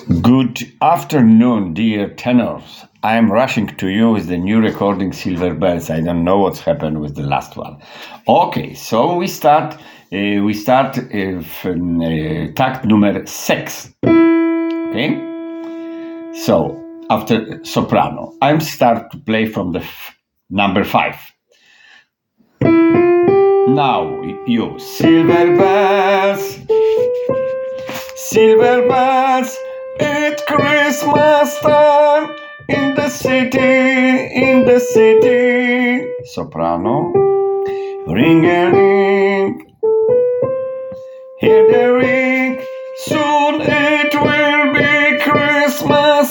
Good afternoon, dear tenors. I am rushing to you with the new recording Silver Bells. I don't know what's happened with the last one. Okay, so we start tact number 6. Okay? So, after soprano, I'm start to play from the number 5. Now, you silver bells, it's Christmas time in the city. Soprano, ring-a-ring, hear the ring, soon it will be Christmas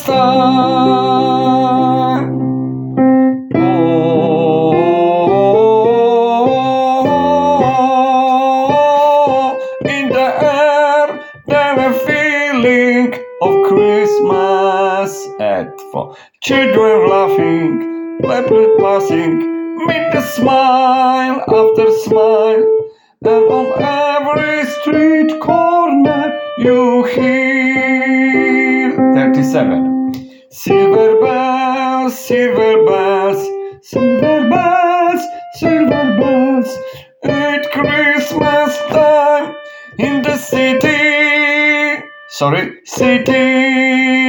time. Oh, in the air, there's a feeling of Christmas for children laughing, people passing, meet the smile after smile, and on every street corner you hear 37. Silver bells, silver bells, silver bells, silver bells, it's Christmas time in the city. City.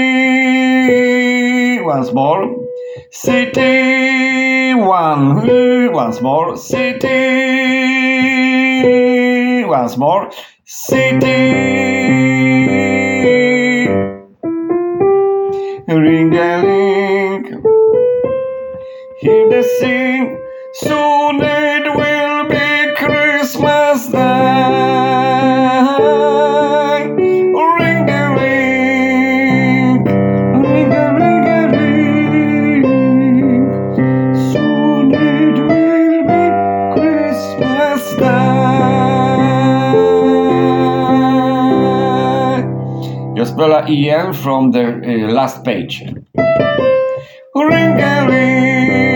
Once more. City. Once more. City. Once more. City. Ring-a-ling. Hear the sing. Soon it will be Christmas day. Ring-a-ring. Ring-a-ring-a-ring. Soon it will be Christmas day. Just spell EN from the last page. Ring-a-ring.